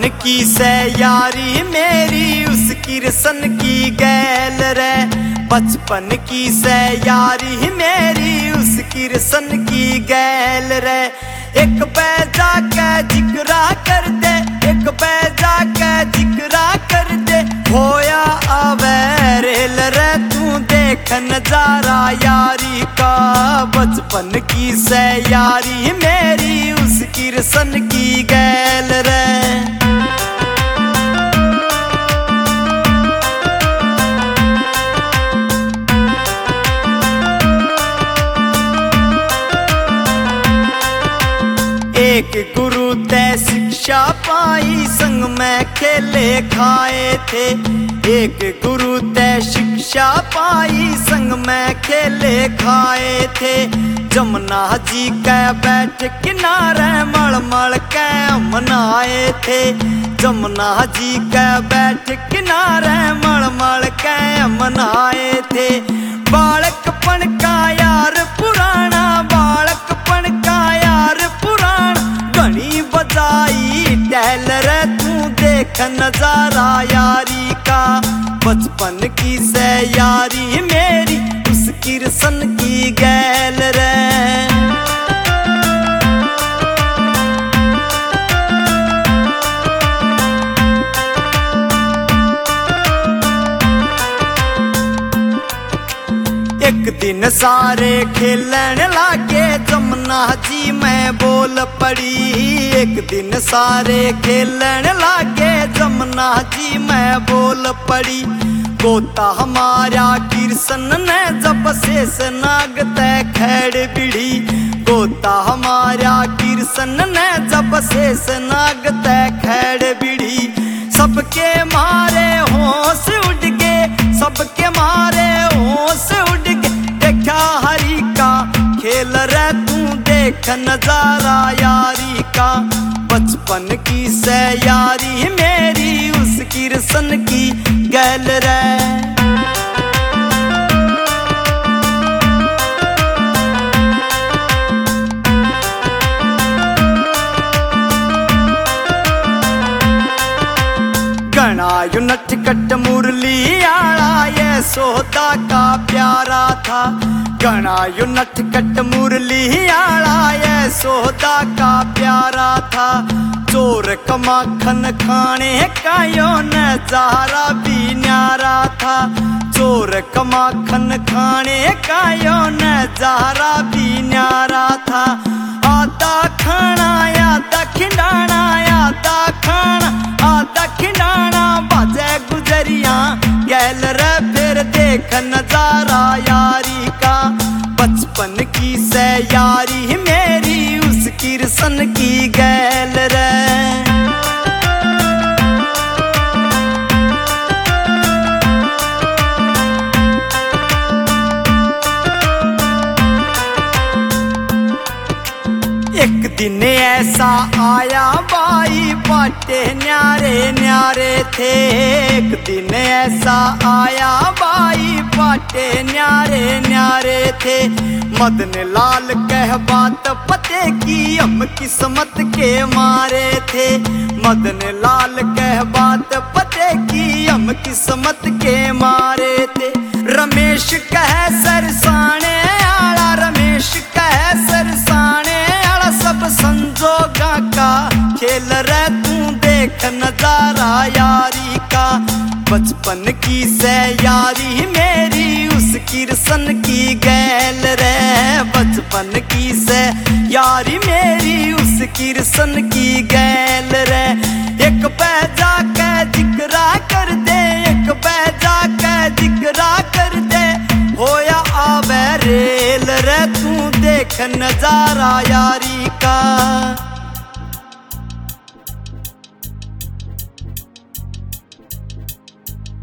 की से यारी मेरी उस किरसन की गैल रे। बचपन की से यारी मेरी उस किरसन की गैल रे। एक बैजा के जिक्रा कर दे, एक बैजा के जिक्रा कर दे, होया आवे रेल रे तू देख नजारा यारी का। बचपन की से यारी मेरी उस किरसन की गैल रे। एक गुरु ते शिक्षा पाई संग में खेले खाए थे। एक गुरु ते शिक्षा पाई संग में खेले खाए थे। जमुना जी के बैठ किनारे मल मल के मनाए थे। जमुना जी के बैठ किनारे मल मल के मनाए थे। बालकपन का यार पुराना, बालकपन का यार पुराना, घनी बजाई टहल रे तू देख नजारा यारी का। बचपन की से यारी मेरी उस किरसन की गैल रे। एक दिन सारे खेलन लागे जमुना जी में बोल पड़ी। एक दिन सारे खेलन लागे जमुना जी में बोल पड़ी। गोता हमारा किरसन ने जब शेष नाग तय खैड़ बिड़ी। गोता हमारा किरसन ने जब शेष नाग तय खैड़ बिड़ी। सबके मारे होश उड़ गए, सबके मारे होश उड़ गए, देखा हरि का खेल रे तू देख नजारा यारी का। बचपन की से यारी मेरी उस किरसन की गैल रे। घना यू नटखट मुरली आला ये सोदा का प्यारा था। घना यू नटखट मुरली आला ये सोदा का प्यारा था। चोर कमाखन खाने का यो नजारा भी न्यारा था। चोर कमाखन खाने का यो नजारा भी न्यारा था। आधा खाना आधा खिंडाना, आधा खाना आधा खिंडाना, बाजे गुजरिया गैल रे फिर देख नजारा यारी का। बचपन की से यारी मेरी उस किरसन की गैल रे। एक दिन ऐसा आया बाई बाटे न्यारे न्यारे थे। एक दिन ऐसा आया बाई बाटे न्यारे न्यारे थे। मदन लाल कह बात पते की हम किस्मत के मारे थे। मदन लाल कह बात पते की हम किस्मत के मारे थे। रमेश कह सरसाने आला, रमेश कह सरसाने आला, सब संजोगा का खेल रे तू देख नजारा यारी का। बचपन की से यारी मेरी उस किरसन की गैल रे। बचपन की से यारी मेरी उस किरसन की गैल रे। एक बैजा के जिक्रा कर दे, एक बैजा के जिक्रा कर दे, होया आवे रेल रे तू देख नजारा यारी का।